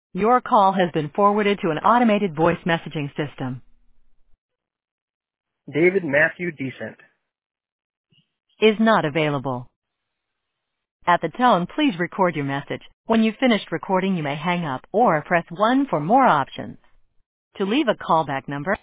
Your call has been forwarded to an automated voice messaging system. David Matthew Decent. Is not available. At the tone, please record your message. When you've finished recording, you may hang up or press 1 for more options. To leave a callback number,